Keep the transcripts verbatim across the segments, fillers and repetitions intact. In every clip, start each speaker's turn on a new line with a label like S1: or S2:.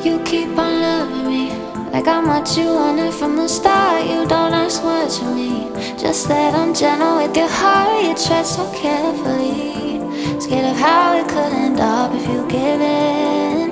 S1: You keep on loving me like I'm what you wanted from the start. You don't ask much of me, just that I'm gentle with your heart. You tread so carefully, scared of how it could end up if you give in.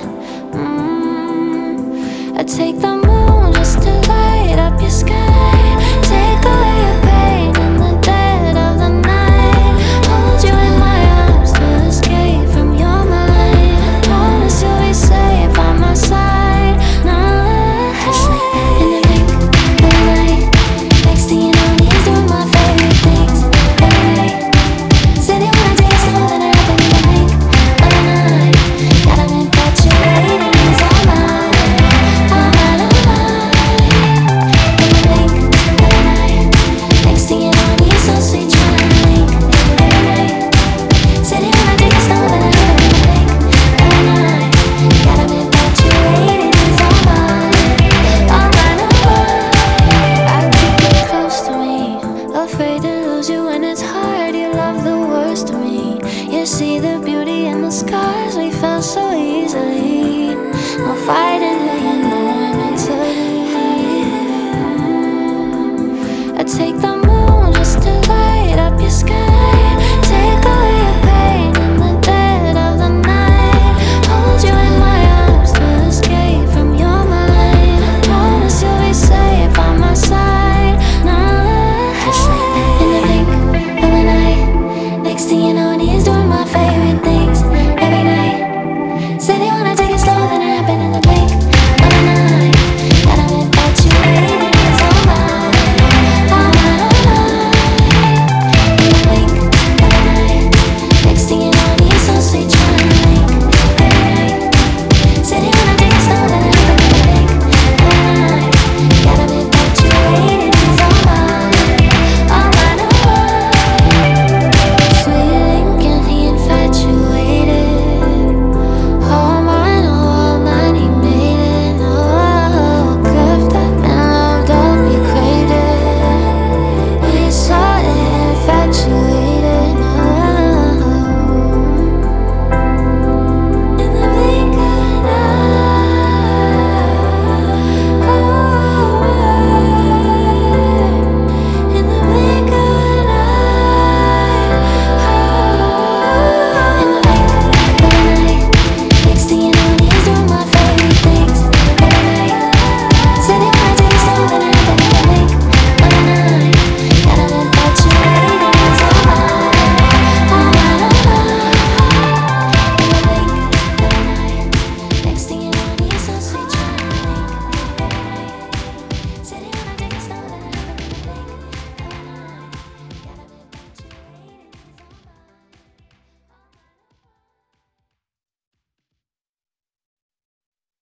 S1: mm. I take the moon just to light up your sky, take away your pain in the dead of the night, hold you in my arms to escape from your mind. Promise you'll be safe by my side. Now in the blink of the night, next thing you know, he's doing my favorite things every night. Said it when I take something that happened in the blink of the night. Got him infatuated, he's all mine, all mine, all mine. In the blink of the night, next thing you know, he's so sweet, trying to blink every night. Said it when I take something that happened in the blink of the night. Got him infatuated, he's all mine, all mine, all mine. I keep you close to me, afraid to lose you when it's hard. You love the worst of me. You see the